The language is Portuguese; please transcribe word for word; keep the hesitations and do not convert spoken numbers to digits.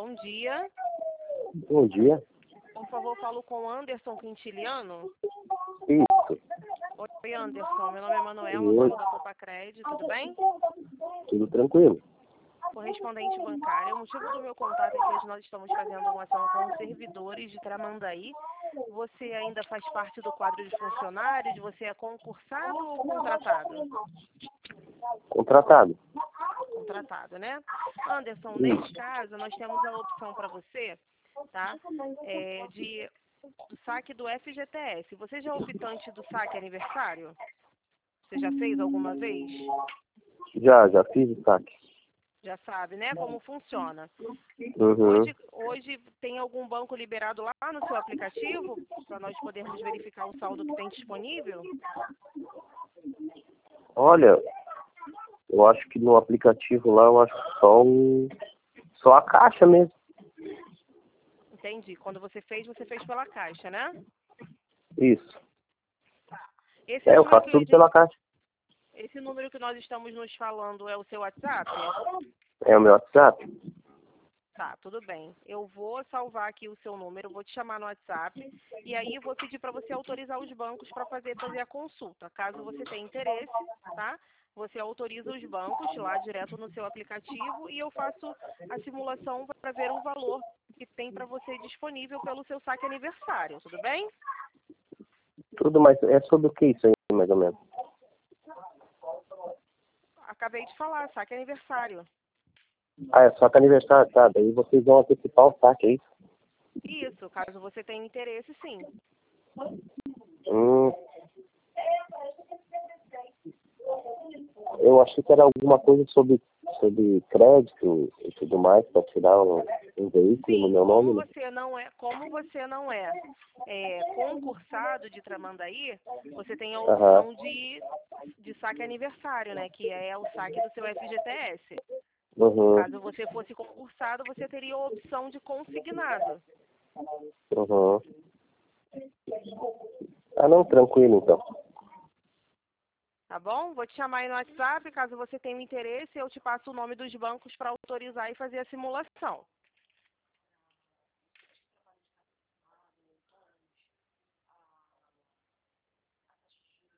bom dia. Bom dia. Por favor, falo com Anderson Quintiliano. Isso. Oi, Anderson. Meu nome é Manuela, Oi. sou da Copacred, tudo bem? Tudo tranquilo. Correspondente bancário. O motivo do meu contato é que hoje nós estamos fazendo uma ação com os servidores de Tramandaí. Você ainda faz parte do quadro de funcionários? Você é concursado ou contratado? Contratado. Contratado, né? Anderson, neste caso, nós temos a opção para você, tá? É, de do saque do F G T S. Você já é optante do saque aniversário? Você já fez alguma vez? Já, já fiz o saque. Já sabe, né, como funciona. Uhum. Hoje, hoje tem algum banco liberado lá no seu aplicativo para nós podermos verificar o saldo que tem disponível? Olha, eu acho que no aplicativo lá, eu acho que só, o... só a caixa mesmo. Entendi. Quando você fez, você fez pela Caixa, né? Isso. Esse É, eu número faço que, tudo pela caixa. esse número que nós estamos nos falando é o seu WhatsApp? É o meu WhatsApp? Tá, tudo bem. Eu vou salvar aqui o seu número, vou te chamar no WhatsApp e aí eu vou pedir para você autorizar os bancos para fazer, fazer a consulta. Caso você tenha interesse, tá? Você autoriza os bancos lá direto no seu aplicativo e eu faço a simulação para ver o valor que tem para você disponível pelo seu saque aniversário, tudo bem? Tudo, mas é sobre o que isso aí, mais ou menos? Acabei de falar, saque aniversário. Ah, é só que aniversário, tá? Daí vocês vão antecipar o saque, é isso? Isso, caso você tenha interesse, sim. Hum. Eu achei que era alguma coisa sobre, sobre crédito e tudo mais, para tirar um, um veículo Sim, no meu como nome, né? você não é, como você não é, é concursado de Tramandaí, você tem a Aham. opção de, de saque aniversário, né? Que é o saque do seu F G T S. Uhum. Caso você fosse concursado, você teria a opção de consignado. Uhum. Ah, não, tranquilo então. Tá bom? Vou te chamar aí no WhatsApp. Caso você tenha interesse, eu te passo o nome dos bancos para autorizar e fazer a simulação.